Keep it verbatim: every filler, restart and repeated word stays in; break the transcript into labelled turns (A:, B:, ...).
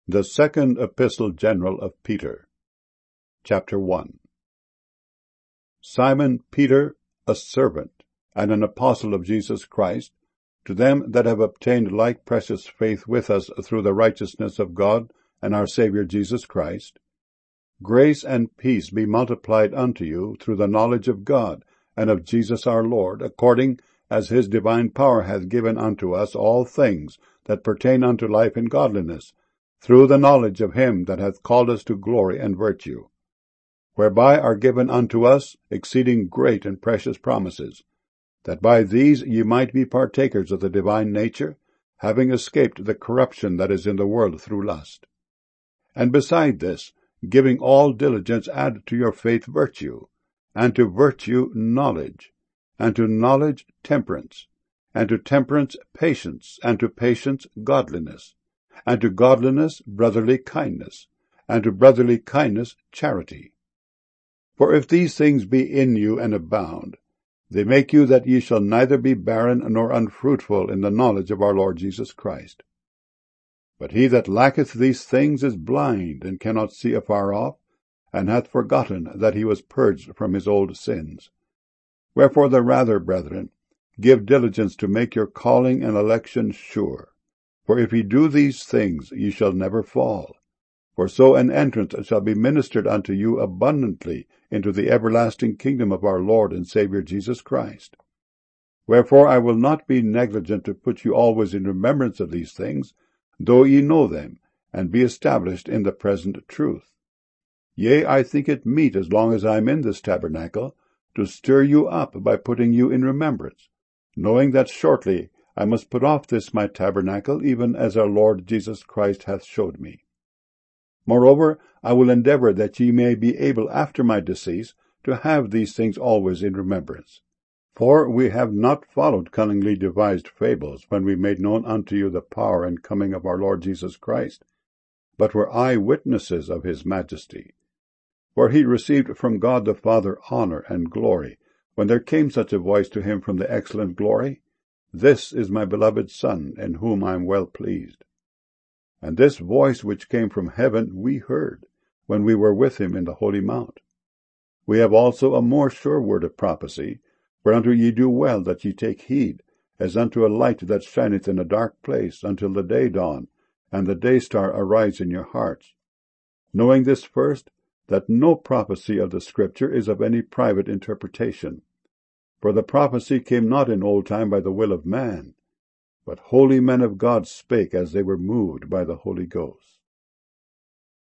A: The Second Epistle General of Peter. Chapter one. Simon Peter, a servant, and an apostle of Jesus Christ, to them that have obtained like precious faith with us through the righteousness of God and our Saviour Jesus Christ, grace and peace be multiplied unto you through the knowledge of God and of Jesus our Lord, according as his divine power hath given unto us all things that pertain unto life and godliness, through the knowledge of him that hath called us to glory and virtue, whereby are given unto us exceeding great and precious promises, that by these ye might be partakers of the divine nature, having escaped the corruption that is in the world through lust. And beside this, giving all diligence, add to your faith virtue, and to virtue knowledge, and to knowledge temperance, and to temperance patience, and to patience godliness, and to godliness brotherly kindness, and to brotherly kindness charity. For if these things be in you and abound, they make you that ye shall neither be barren nor unfruitful in the knowledge of our Lord Jesus Christ. But he that lacketh these things is blind, and cannot see afar off, and hath forgotten that he was purged from his old sins. Wherefore the rather, brethren, give diligence to make your calling and election sure. For if ye do these things, ye shall never fall. For so an entrance shall be ministered unto you abundantly into the everlasting kingdom of our Lord and Saviour Jesus Christ. Wherefore I will not be negligent to put you always in remembrance of these things, though ye know them, and be established in the present truth. Yea, I think it meet, as long as I am in this tabernacle, to stir you up by putting you in remembrance, knowing that shortly I must put off this my tabernacle, even as our Lord Jesus Christ hath showed me. Moreover, I will endeavour that ye may be able after my decease to have these things always in remembrance. For we have not followed cunningly devised fables, when we made known unto you the power and coming of our Lord Jesus Christ, but were eye-witnesses of his majesty. For he received from God the Father honour and glory, when there came such a voice to him from the excellent glory, This is my beloved Son, in whom I am well pleased. And this voice which came from heaven we heard, when we were with him in the holy mount. We have also a more sure word of prophecy, whereunto ye do well that ye take heed, as unto a light that shineth in a dark place, until the day dawn, and the day star arise in your hearts. Knowing this first, that no prophecy of the Scripture is of any private interpretation. For the prophecy came not in old time by the will of man, but holy men of God spake as they were moved by the Holy Ghost.